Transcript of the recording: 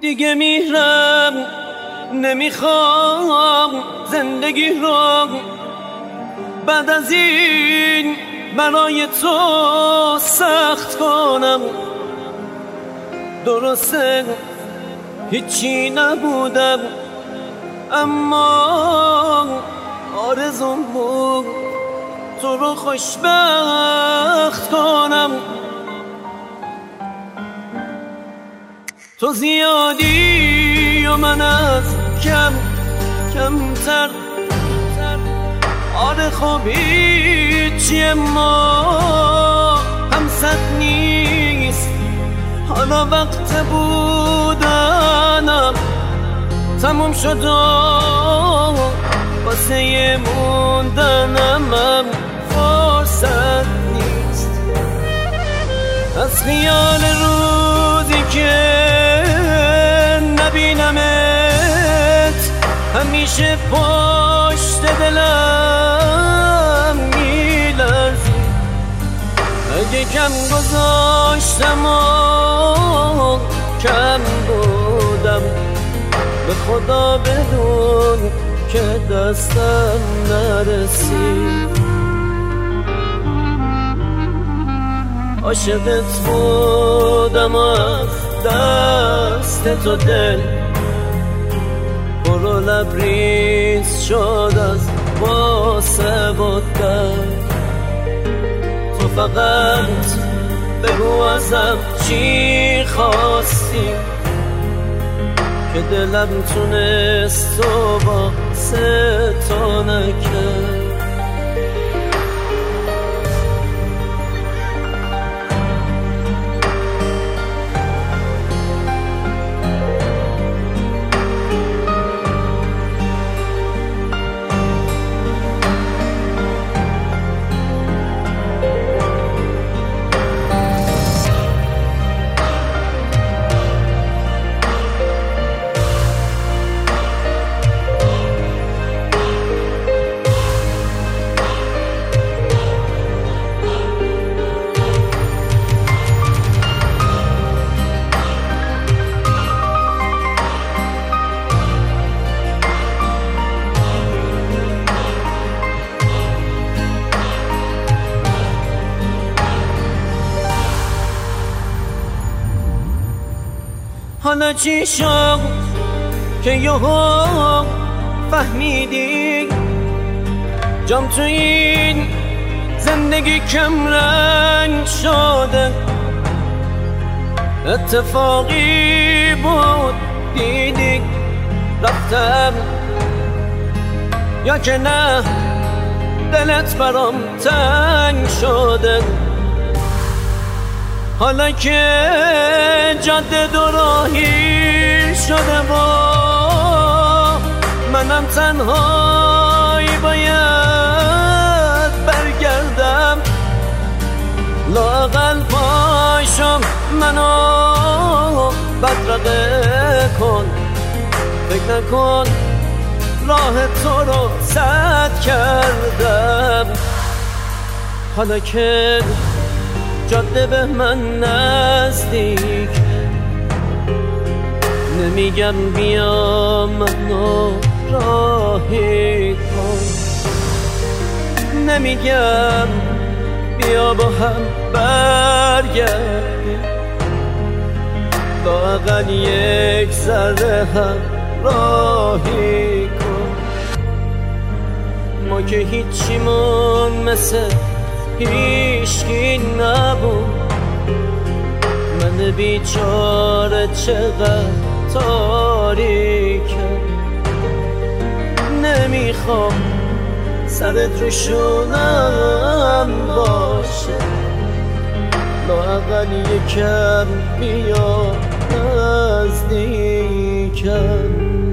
دیگه میرم، نمیخوام زندگی رو بعد از این برای تو سخت کنم. درسته هیچی نبودم، اما آرزوم بود تو رو خوشبخت کنم. تو زیادی و من از کمتر. آره خب هیچی ما هم صد نیست. حالا وقت بودنم تموم شد و واسه موندنم هم فرصت نیست. از خیال روزی که نبینمت همیشه پشت دلم میلرزی. اگه کم گذاشتم و کم بودم، به خدا بدون که دستم نرسید. عاشقت بودم از دست تو دل پر و لبریز شد از واسه بودن. تو فقط بگو ازم چی خواستی که دلم تونست تو واسه تو نکرد. حالا چی شد که یهو فهمیدی جام تو این زندگی کم رنگ شده؟ اتفاقی بود دیدی رفتم، یا که نه دلت برام تنگ شده؟ حالا که جاده دوراهی شده و منم تنهایی باید برگردم، لااقل پاشم منو بدرقه کن. فکر نکن راه تو رو سد کردم. حالا که جاده به من نزدیک، نمیگم بیا منو راهی کن، نمیگم بیا با هم برگردیم، لااقل یک ذره هم راهی کن. ما که هیچیمون مثل هیچکی نبود، من بیچاره چقدر تاریکم. نمیخوام سرت رو شونم باشه، لااقل یکم بیا نزدیکم.